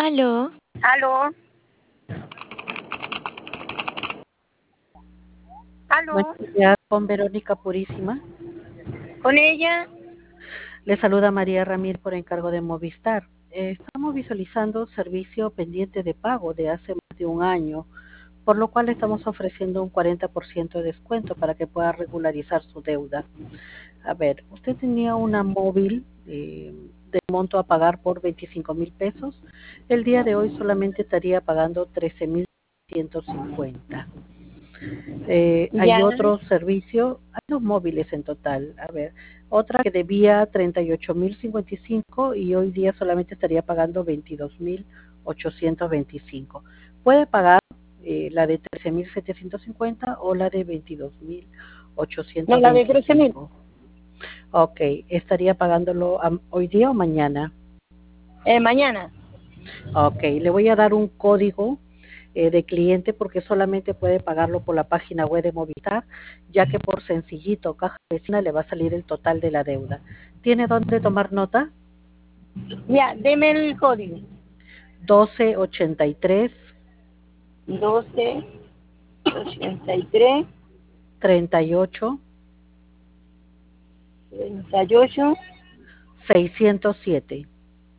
Aló, Aló, Buenos aló, días, con Verónica Purísima. con ella. Le saluda María Ramírez por encargo de Movistar. Estamos visualizando servicio pendiente de pago de hace más de un año, por lo cual estamos ofreciendo un 40% de descuento para que pueda regularizar su deuda. A ver, usted tenía una móvil de monto a pagar por 25,000 pesos. El día de hoy solamente estaría pagando 13,150. Hay Ya, otro servicio, hay dos móviles en total. A ver, otra que debía 38,055 y hoy día solamente estaría pagando 22,825. Puede pagar la de 13,750 o la de no, la de 13.000. 22,825. Ok, estaría pagándolo hoy día o mañana. Mañana. Ok, le voy a dar un código de cliente porque solamente puede pagarlo por la página web de Movistar, ya que por sencillito caja vecina le va a salir el total de la deuda. ¿Tiene dónde tomar nota? Ya, deme el código. 1283 1283 38 38 607.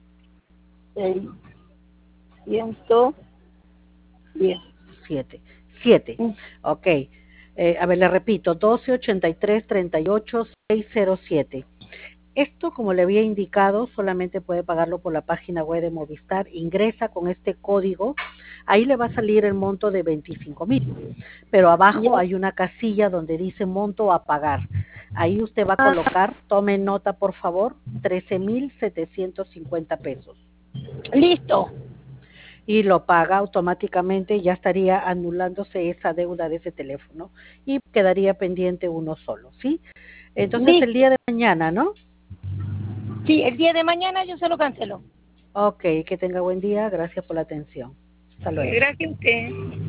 610. 7. Ok. A ver, le repito, 1283 38 607. Esto, como le había indicado, solamente puede pagarlo por la página web de Movistar. Ingresa con este código, ahí le va a salir el monto de 25,000, pero abajo Ya. hay una casilla donde dice monto a pagar. Ahí usted va a colocar, tome nota por favor, 13,750 pesos. Listo. Y lo paga automáticamente, ya estaría anulándose esa deuda de ese teléfono y quedaría pendiente uno solo, ¿sí? Entonces el Listo. día de mañana, ¿no? Sí, el día de mañana yo se lo cancelo. Ok, que tenga buen día. Gracias por la atención. Hasta luego. Gracias a usted.